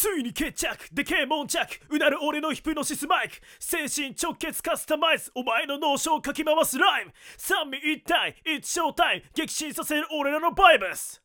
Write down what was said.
ついに決着でけえ悶着うなる俺のヒプノシスマイク精神直結カスタマイズお前の脳症かき回すライブ三位一体一正体激震させる俺らのバイブス